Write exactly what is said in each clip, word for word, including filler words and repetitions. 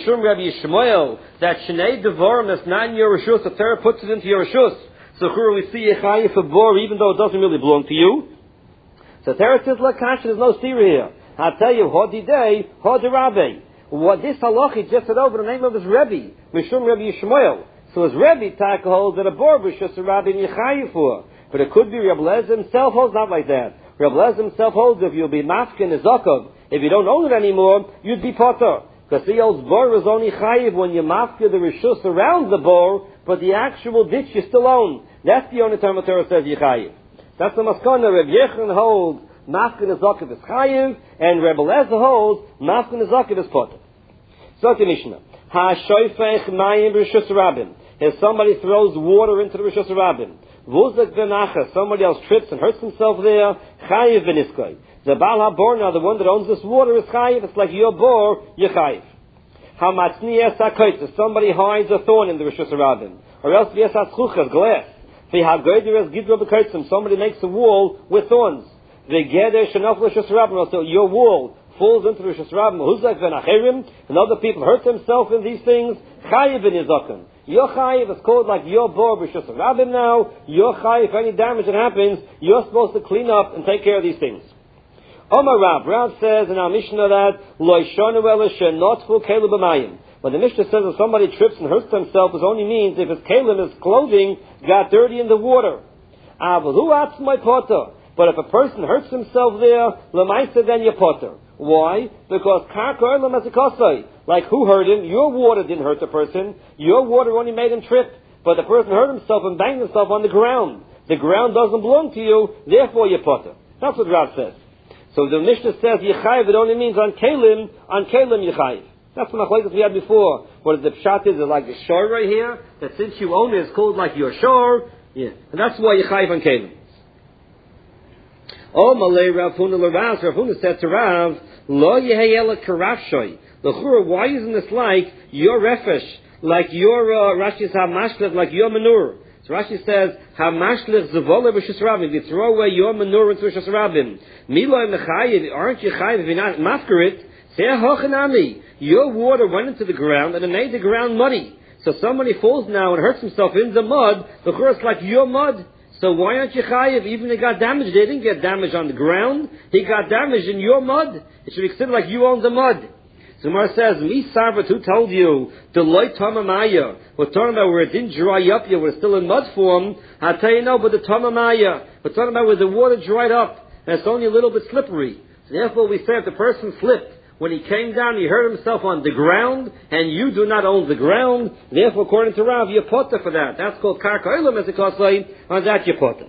Mishum Rabbi Yishmael, that Shnei Devarim that's not in your Rishus, the Torah puts it into your Rishus. So here we see Yechayev for bor, even though it doesn't really belong to you. So Torah says, Lakash, there's no stira here. I'll tell you, Hodi Day, Hodi Rabbi. What this halacha just said over the name of his Rebbe, Mishum Rabbi Yishmael. So his Rebbe Taka holds that a bor Rishus Rabbi in Yechayev for. But it could be Reb Lezer himself holds not like that. Reb Lezer himself holds if you'll be mafkin a zakov, if you don't own it anymore, you'd be potter. Because the old bor is only chayiv when you mafkin the rishus around the bor, but the actual ditch you still own. That's the only time the Torah says you chayiv. That's the maskana. Reb Yechon holds mafkin a zakov is chayiv, and Reb Lezer holds mafkin a zakov is potter. So the Mishnah. Ha shoyfech mayim rishus rabim. If somebody throws water into the rishus rabim, Vuzak v'nacha, somebody else trips and hurts himself there, chayiv v'niskoi. The Baal HaBor, now the one that owns this water, is chayiv. It's like your bor, you're chayiv. Hamatzni es hakoytz, somebody hides a thorn in the Rishus Harabim. Or else v'es hatzchuchas, glass. V'hagoyder es gidro b'koytzim, somebody makes a wall with thorns. V'geder shenof Rishus Harabim, so your wall falls into the Rishus Harabim. Vuzak v'nacherim, and other people hurt themselves in these things, chayiv v'nizakim. Your chayiv is called like your bor b'shus rabim now. Your chayiv, if any damage that happens, you're supposed to clean up and take care of these things. Omar Rab, Rab says in our Mishnah that lo yishonu ela shenotfu kelu b'mayim. When the Mishnah says if somebody trips and hurts himself, it only means if his kelim, his clothing, got dirty in the water. Avalu atzmai potter. But if a person hurts himself there, lemaisa then you potter. Why? Because karka olam as a kosai. Like who hurt him? Your water didn't hurt the person. Your water only made him trip. But the person hurt himself and banged himself on the ground. The ground doesn't belong to you, therefore you potter. That's what Rav says. So the Mishnah says Yechayev, it only means on Kalim, on Kalim Yechayev. That's the machlokes we had before. What the pshat is, like the shor right here, that since you own it, it's called like your shor. Yeah. And that's why Yechayev on Kalim. Oh, Malay Rav Huna L'Rav, Rav Huna said to Rav, Lo Yehayela Karafshoy. L'chura, why isn't this like your refesh, like your uh, Rashi's hamashlich, like your manure? So Rashi says, hamashlich zavola b'shus rabim. You throw away your manure into b'shus rabim. Miloi mechayiv, aren't you chayiv if you're not mafkarit? Say hochanami. Your water went into the ground and it made the ground muddy. So somebody falls now and hurts himself in the mud. L'chura, it's like your mud. So why aren't you chayiv? Even if he got damaged, they didn't get damaged on the ground. He got damaged in your mud. It should be considered like you own the mud. So Gemara says, Mi Sarvat, who told you, the light Tamamaya, we're talking about where it didn't dry up yet, we're still in mud form. I'll tell you no, but the Tamamaya, we're talking about where the water dried up, and it's only a little bit slippery. So therefore we say if the person slipped, when he came down, he hurt himself on the ground, and you do not own the ground, therefore according to Rav, you're potter for that. That's called Karka Olam, as it calls like, on that you're potter.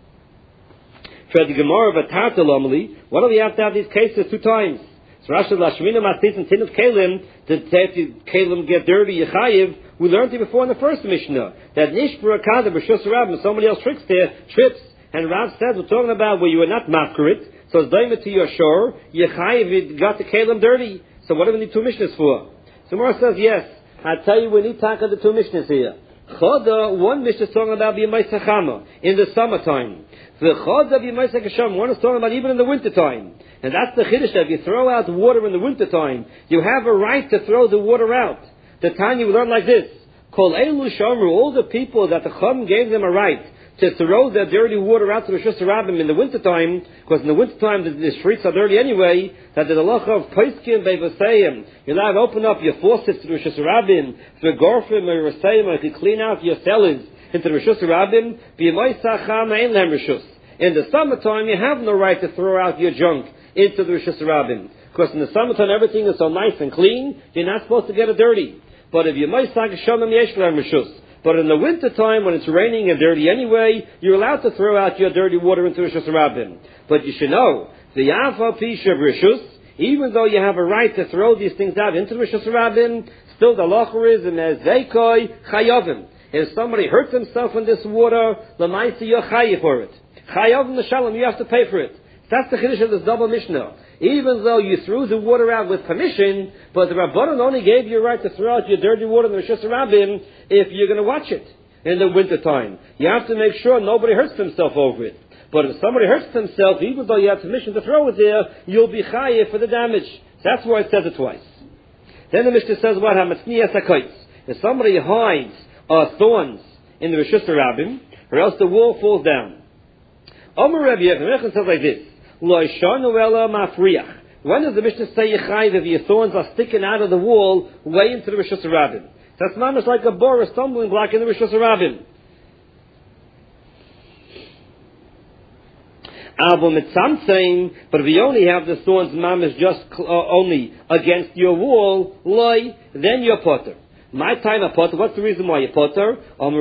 For the Gemara of a Tartalamali, why do we have to have these cases two times? So Rashi Lashmina Matis and Tin of Kalim, to say if Kalim get dirty, Yechayiv, we learned it before in the first Mishnah, that Nishpur Akada B'Shus Rav, somebody else tricks there, trips, and Rav says, we're talking about where you are not mafkarit, so it's daimah to your shore, Yechayiv, it got the Kalim dirty. So what do we need two Mishnahs for? So Mora says, yes, I tell you we need to tackle the two Mishnahs here. Choda, one Mishnah is talking about B'Yemai Sachama, in the summertime. The Choda B'Yemai Sachasham, one is talking about even in the wintertime. And that's the Chiddush, that if you throw out water in the wintertime, you have a right to throw the water out. The Tanya we learn like this. Kol Elu Shamru, all the people that the Chum gave them a right to throw their dirty water out to the Rishus Rabbim in the wintertime, because in the wintertime the, the streets are dirty anyway, that the halacha of Paiskim Beivasayim, you're allowed to open up your faucets to the Rishus Rabbim, to the Gorfim or Rasayim, or to clean out your cellars into the Rishus Rabbim, B'Yemai Sacham Ein Lehem Rishus. In the summertime, you have no right to throw out your junk into the Rishus Rabbim. Because in the summertime, everything is so nice and clean, you're not supposed to get it dirty. But if you might say Shalom Yesh Lehem Rishus, but in the wintertime, when it's raining and dirty anyway, you're allowed to throw out your dirty water into Rishus Rabbim. But you should know, the Yafa Pisha Rishus, even though you have a right to throw these things out into Rishus Rabbim, still the halacha is in Ezekoi Chayavim. If somebody hurts himself in this water, Lamaisi you're chayiv for it. Chayavim l'shalom, you have to pay for it. That's the chiddush of this double Mishnah. Even though you threw the water out with permission, but the Rabbanan only gave you a right to throw out your dirty water in the Rishus Rabbim if you're going to watch it in the winter time. You have to make sure nobody hurts himself over it. But if somebody hurts himself, even though you have permission to throw it there, you'll be chayiv for the damage. That's why it says it twice. Then the Mishnah says what? Hamatzniya sakoitz. If somebody hides uh, thorns in the Rishus Rabbim, or else the wall falls down. Omer Rabbi Yechon says like this: Lo shanu ela mafriach. When does the Mishnah say Yechayiv if your thorns are sticking out of the wall way into the Rishus Rabbim? That's not like a bor, a stumbling block in the Rishus Rabbim. But if you only have the thorns mamish just uh, only against your wall, loy, then you're potter. My time a potter. What's the reason why you're potter?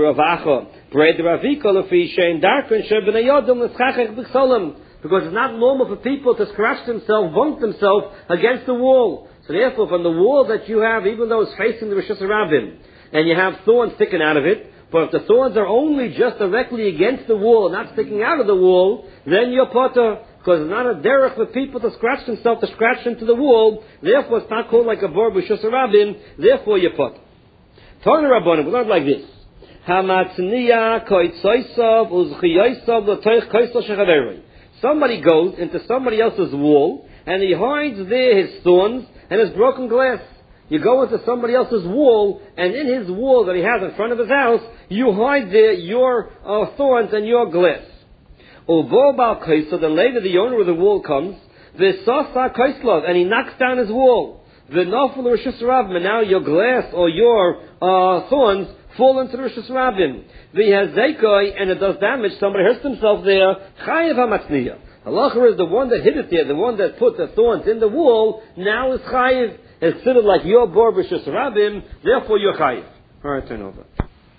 Because it's not normal for people to scratch themselves, bump themselves against the wall. So therefore, from the wall that you have, even though it's facing the Rishus Rabbim, and you have thorns sticking out of it, but if the thorns are only just directly against the wall, not sticking out of the wall, then you're potter, because it's not a derech for people to scratch themselves, to scratch into the wall. Therefore, it's not called like a bor b'shus rabim. Therefore, you're potter. Tana Rabbanim, we learn like this: Hamatzniya koitzoisav uzchiyoisav l'toich koislo shechaveroi. Somebody goes into somebody else's wall and he hides there his thorns and his broken glass. You go into somebody else's wall, and in his wall that he has in front of his house, you hide there your uh, thorns and your glass. So then later the owner of the wall comes, and he knocks down his wall. And now your glass or your uh, thorns fall into the Rishus Rabbim. And it does damage, somebody hurts himself there. Chayev hamatzniya. Halacha is the one that hit it there, the one that put the thorns in the wall, now is chayev. It's considered like your bor b'shus rabim, therefore you're chayiv. All right, turn over.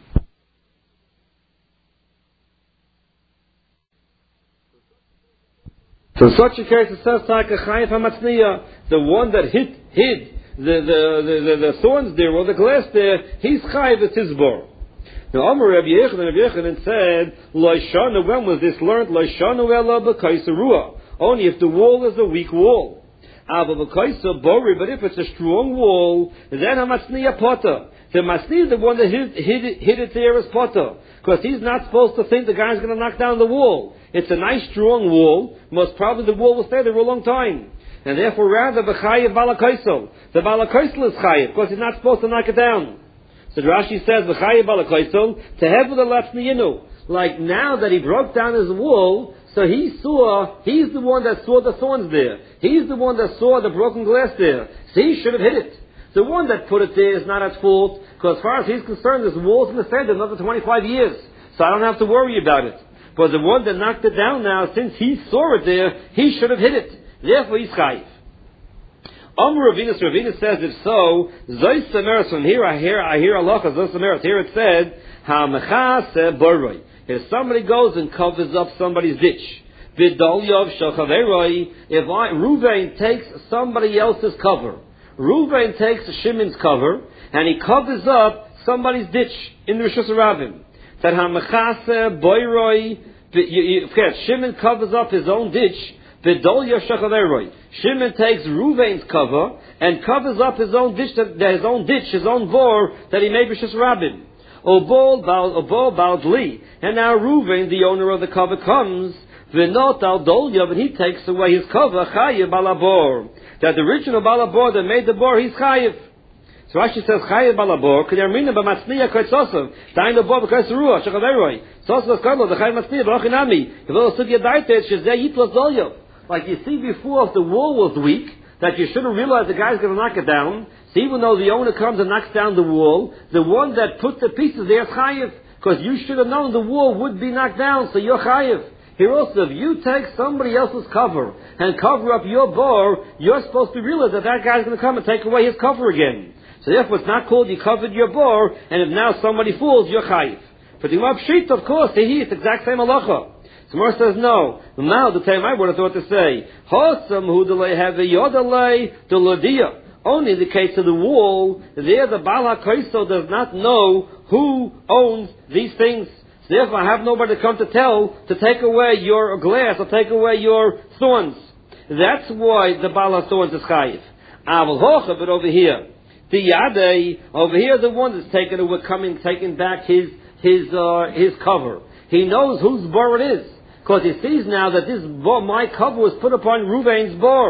So in such a case, it says like a chayiv hamatzniya, the one that hid hid the the, the, the, the thorns there or the glass there, he's chayiv, it's his bor. Now, Amar Rabbi Yechon, Rabbi Yechon said, Lo shanu, when was this learned? Lo shanu ela b'kais ruah. Only if the wall is a weak wall. But if it's a strong wall, then hamatzniya potter. The matzniya is the one that hid, hid, hid it there as potter, because he's not supposed to think the guy's going to knock down the wall. It's a nice strong wall. Most probably the wall will stay there for a long time, and therefore rather b'chayev balakaisel. The balakaisel is chayev because he's not supposed to knock it down. So Rashi says b'chayev balakaisel to have the latzniyinu. Like now that he broke down his wall. So he saw, he's the one that saw the thorns there. He's the one that saw the broken glass there. So he should have hit it. The one that put it there is not at fault, because as far as he's concerned, this wall's going to stay there another twenty-five years. So I don't have to worry about it. But the one that knocked it down now, since he saw it there, he should have hit it. Therefore he's chayiv. Amr Ravinus, Ravinus says, if so, Zoy Semeres, from here I hear, I hear Allah, Zoy Semeres, here it said, HaMechase Boroi. If somebody goes and covers up somebody's ditch, Vidalyov Shalchaveroi, if I, Ruvain takes somebody else's cover, Ruvain takes Shimon's cover, and he covers up somebody's ditch in the Rishus Rabbim. That Hamachase Boiroi, Shimon covers up his own ditch, Vidalyov Shalchaveroi. Shimon takes Ruvain's cover and covers up his own ditch, his own ditch, his own bor that he made Rishus Rabbim. Obol Baldli, and now Reuven, the owner of the cover, comes. V'not al Dolyav, and he takes away his cover. Chayev balabor. That the original balabor that made the bor, he's chayev. So Rashi says chayev balabor. K'dermina b'matzniya k'etzosav. Dain the bor b'kais ruah shechaveroi. Sosav skadlo the chayev matzniya b'rochinami. Yevol sugya daitet shezeh yitlos Dolyav. Like you see before, if the wall was weak, that you should have realized the guy's going to knock it down. So even though the owner comes and knocks down the wall, the one that put the pieces there is chayiv, because you should have known the wall would be knocked down, so you're chayiv. Here also, if you take somebody else's cover and cover up your bor, you're supposed to realize that that guy's going to come and take away his cover again. So therefore, it's not called you covered your bor, and if now somebody falls, you're chayiv. But the Gemara Pshita, of course, he it's the exact same halacha. So Gemara says no. Now the time I would have thought to say, Hosam hu delay have a yodalei delodia. Only in the case of the wall, there the Baal HaKoiso does not know who owns these things. So therefore, I have nobody to come to tell to take away your glass or take away your thorns. That's why the Baal HaThorns is chayiv. Aval hocha, but over here, the Yadei, over here, the one that's taking away, coming, taking back his his uh, his cover. He knows whose bor it is, because he sees now that this bor, my cover was put upon Ruvain's bor.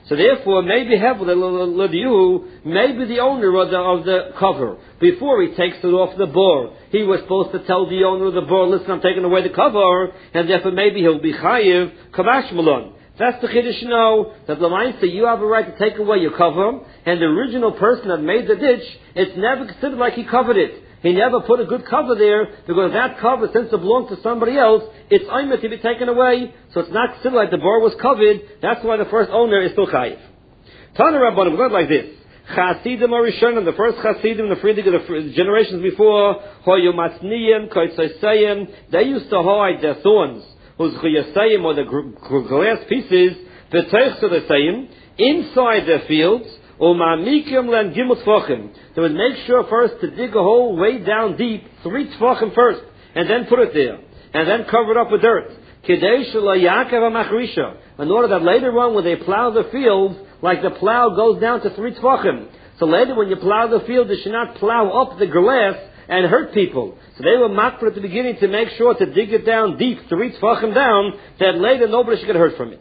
So therefore, maybe Hevel Lediyu, maybe the owner of the, of the cover, before he takes it off the board, he was supposed to tell the owner of the board, listen, I'm taking away the cover, and therefore maybe he'll be chayiv kavash malon. That's the chiddush, you know, that Lamaisa, you have a right to take away your cover, and the original person that made the ditch, it's never considered like he covered it. He never put a good cover there, because that cover, since it belonged to somebody else, it's aimed to be taken away, so it's not considered like the bar was covered. That's why the first owner is still chayiv. Tana Rabbanim, go like this. Chasidim are Rishonim, the first Chasidim, the Friedrich, the generations before, Hoyu Matzniyim, Koitzoisayim, they used to hide their thorns, whose Chiyasayim, or the glass pieces, the Teichs of the Sayim, inside their fields, Umamikim len gimel tfachim. They would make sure first to dig a hole way down deep, three tfachim first, and then put it there, and then cover it up with dirt. Kidei shelo ya'akev ha'machrisha. In order that later on, when they plow the fields, like the plow goes down to three tfachim. So later, when you plow the field, you should not plow up the grass and hurt people. So they were makpid at the beginning to make sure to dig it down deep, three tfachim down, that later nobody should get hurt from it.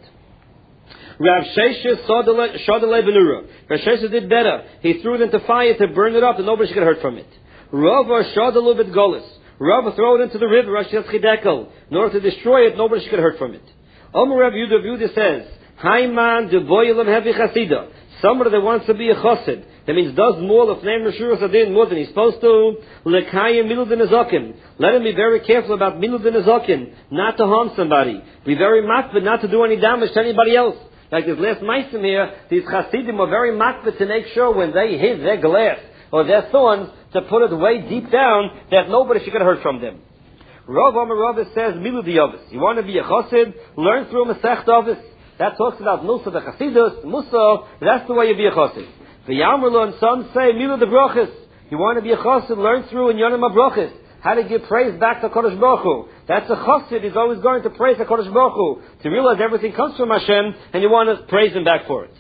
Rav Sheshes Shadalei Benura. Rav Sheshes did better. He threw it into fire to burn it up and nobody should get hurt from it. Rava Shadalu Bet Golis. Rava throw it into the river, Rashias Chidekel. In order to destroy it, nobody should get hurt from it. Omer Rav Yudah Yudah says, Haiman de Boyelam Heavy Chasida. Somebody that wants to be a chassid. That means does more of name Rashur Sadin more than he's supposed to. Lekayim Milud Nezakim. Let him be very careful about Milud Nezakim. Not to harm somebody. Be very makbid not to do any damage to anybody else. Like this last meisim here, these Hasidim are very makbid to make sure when they hit their glass or their thorns to put it way deep down that nobody should get hurt from them. Rav Amar Rav says, Milu Diyavis. You want to be a chassid? Learn through Masech Davis. That talks about Musa the Chasidus, Musa, that's the way you be a chassid. The Yamarlo and some say, Milu the Brachis. You want to be a chassid? Learn through in Yonim HaBrachis. How to give praise back to Kodesh Baruch Hu. That's a chassid. He's always going to praise the Kodesh Baruch Hu. To realize everything comes from Hashem, and you want to praise Him back for it.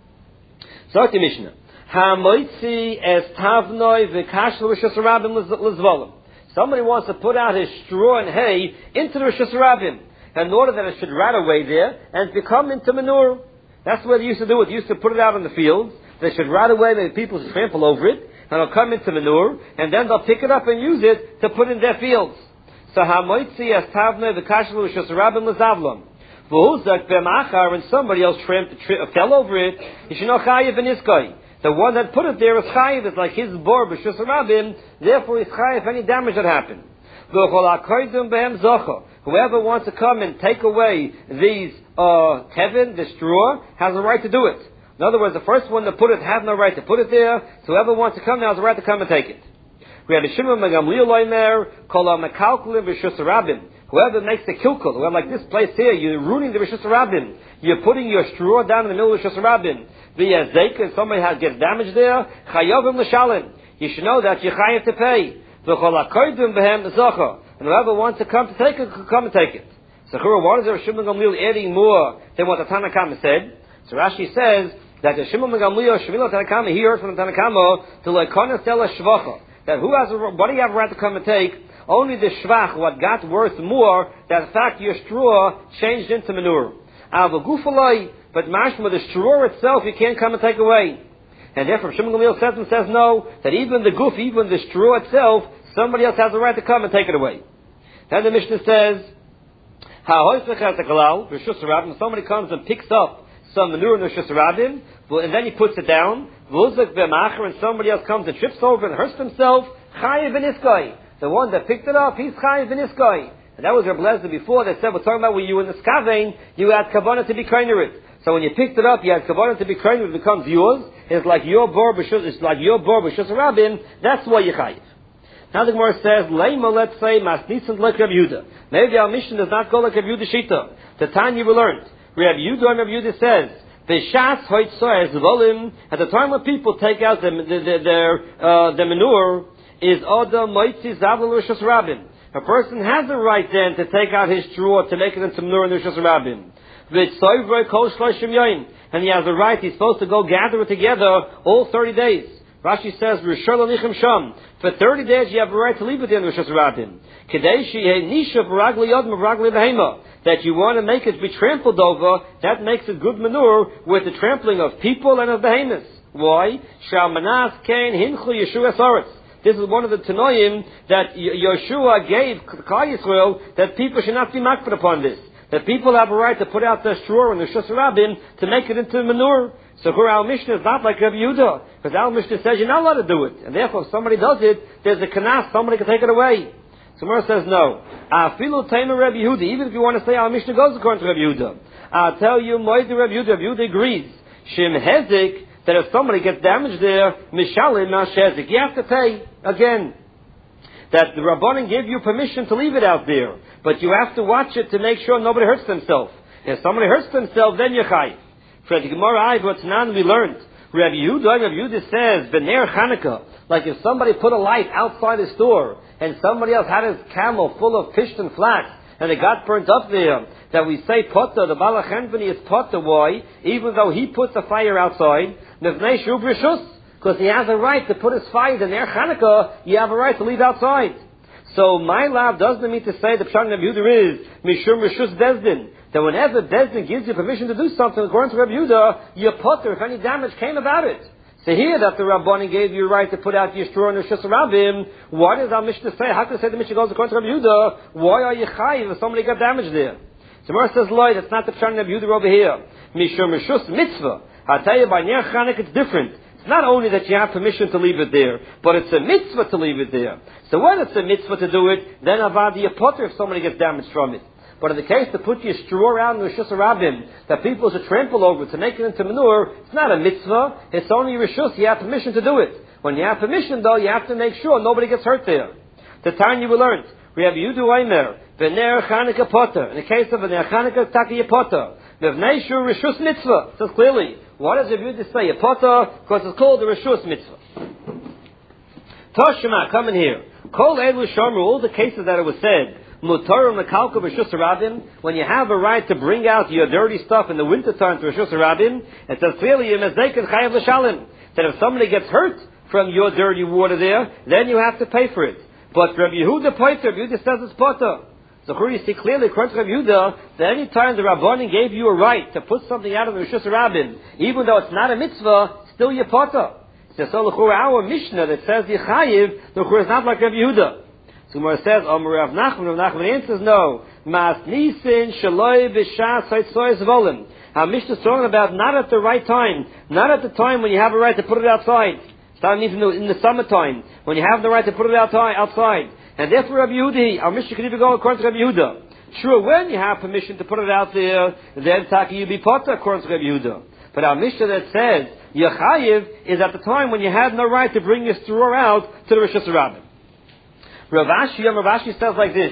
So the Mishnah. Ha'moitzi es tavnoi v'kashel r'shus harabim l'zvolim. Somebody wants to put out his straw and hay into the r'shus harabim, in order that it should rot away there and become into manure. That's what they used to do. They used to put it out in the fields. They should rot away, maybe people should trample over it, and it'll come into manure, and then they'll pick it up and use it to put in their fields. So ha'moitzi as tavne the kashlu shus rabim l'zavlon. V'huzak b'machar, and somebody else tramped, tra- fell over it, you should know chayiv and iskoi. The one that put it there is chayiv, it's like his bor b'shus rabim, therefore he's chayiv any damage that happened. Whoever wants to come and take away these uh, tevin, the straw, has a right to do it. In other words, the first one to put it has no right to put it there. So whoever wants to come now has a right to come and take it. We have the Shimon Megamliel Oimer, Kol HaMekalkelim B'Shus Harabim. Whoever makes the kilkul, whoever like this place here, you're ruining the B'Shus Harabim. You're putting your straw down in the middle of B'Shus Harabim. Via Zeika, if somebody has gets damage there, Chayovim L'Shalim. You should know that you're chayav to pay. V'Chol HaKoidim B'Hem Zocha. And whoever wants to come to take it, can come and take it. So, what is there Shimon Gamliel adding more than what the Tanna Kama said? So Rashi says that the Shimon Gamliel, Shemila Tanna Kama, he heard from the Tanna Kama to Lekona Stella Shvacha. That who has a, what do you have a right to come and take? Only the Shvach, what got worth more, that in fact your straw changed into manure. Avagufalai, but mashma, the straw itself, you can't come and take away. And therefore Shimon Gamliel says and says no, that even the goof, even the straw itself, somebody else has a right to come and take it away. Then the Mishnah says, somebody comes and picks up some manure in the Rishus Harabim, and then he puts it down, and somebody else comes and trips over and hurts himself, chayiv v'niskoi. The one that picked it up, he's chayiv v'niskoi. And that was Reb Lezer before. They said, we're talking about when you were in the skavein, you had kavanah to be kainer it. So when you picked it up, you had kavanah to be kainer it, it becomes yours. It's like your bor b'shus, it's like your bor b'shus Harabim. That's why you chayiv. Now the Gemara says, Leima, let's say, masnisant like Rav Yehuda. Maybe our mission does not go like Rav Yehuda Shita. The time you will learn. Rav Yehuda and Rav Yehuda says, V'shas hoitzoy volim. At the time when people take out the, the, the, their uh, the manure, is oda moitzi zavul rishus rabim. A person has a right then to take out his straw to make it into manure in the rishus rabim. V'tzoyvroi kol shloshim yoyim. And he has a right. He's supposed to go gather it together all thirty days. Rashi says, Rishon L'Nichem Sham. For thirty days you have a right to leave it there in Rosh Hashanah. Kadesh Nisha B'Ragli Yodim B'Ragli Behema. That you want to make it be trampled over, that makes it good manure with the trampling of people and of behemoths. Why? Shalmanas Kain Hinchu Yeshua Soretz. This is one of the Tanoim that Yeshua gave Klal Yisrael, that people should not be makpid upon this. That people have a right to put out their straw in the Shus Rabbin to make it into manure. So here our Mishnah is not like Rabbi Yehuda, because our Mishnah says you're not allowed to do it. And therefore if somebody does it, there's a kanas, somebody can take it away. So Gemara says no. Afilu Taima Rabbi Yehuda, even if you want to say our Mishnah goes according to Rabbi Yehuda. I'll tell you, Moed Rabbi Yehuda, Rabbi Yehuda agrees. Shem Hezik, that if somebody gets damaged there, Mishalim Mashezik, you have to pay again. That the Rabbanan gave you permission to leave it out there, but you have to watch it to make sure nobody hurts themselves. If somebody hurts themselves, then you're chayv. For the Gemara, what's nan we learned. Rabbi Yehuda, Rabbi Yehuda says, B'ner Chanukah, like if somebody put a light outside his store, and somebody else had his camel full of pisht and flax, and it got burnt up there, that we say potter, the Balachenveni is potter, why? Even though he puts the fire outside, Nevnei Shuv Rishus, because he has a right to put his fire in their Chanukah, you have a right to leave outside. So my lab doesn't mean to say the Pshat of Yehuda is Mishum Rishus Bezdin, that whenever Bezdin gives you permission to do something according to Rabbi Yehuda, you're potter if any damage came about it. So here that the Rabbanan gave you a right to put out your straw in the Shus Rabbim, what does our Mishnah say? How can I say the Mishnah goes according to Rabbi Yehuda? Why are you chayiv if somebody got damaged there? So Gemara says, Lloyd, that's not the Pshat of Rabbi Yehuda over here. Mishum Rishus Mitzvah. I'll tell you, by Ner Chanukah it's different. It's not only that you have permission to leave it there, but it's a mitzvah to leave it there. So when it's a mitzvah to do it, then avadi a potter if somebody gets damaged from it. But in the case to put your straw around in the Rishus Rabbim, that people should trample over to make it into manure, it's not a mitzvah, it's only Rishus, you have permission to do it. When you have permission though, you have to make sure nobody gets hurt there. The time you will learn, we have Yudu Aimer, V'ner Chanukah potter. In the case of V'ner Chanukah, Taki potter. V'vnei Shur Rishus mitzvah. It says clearly, what does Rabbi Yehuda say? A potter, because it's called the Rishus mitzvah. Toshima, come in here. Kol Elu Shomer, all the cases that it was said, Mutar Mekalka Rishus Rabbim, when you have a right to bring out your dirty stuff in the winter time to Rishus Rabbim, it says clearly, Yemezdekin Chayav L'Shalim, that if somebody gets hurt from your dirty water there, then you have to pay for it. But Rabbi Yehuda pointer, Rabbi Yehuda says it's potter. So here you see clearly, according to Rabbi Yehuda, that any time the Rabbanan gave you a right to put something out of the Rishus Rabbim, even though it's not a mitzvah, still you're potter. So, so our Mishnah that says Yechayiv, is not like Rabbi Yehuda. So Gemara says, Omer Rav Nachman, Rav Nachman answers, no. Mas nisin shaloi b'shas haitzoyes volim. Our Mishnah is talking about not at the right time, not at the time when you have a right to put it outside. It's not even in the summertime, when you have the right to put it outside. And therefore Rabbi Yehuda, our Mishnah can even go according to Rabbi Yehuda. Sure, when you have permission to put it out there, then Taki you be potter according to Rabbi Yehuda. But our Mishnah that says Yechayiv is at the time when you had no right to bring your straw out to the Rishus Rabbim. Rav Ashi, Rav Ashi says like this.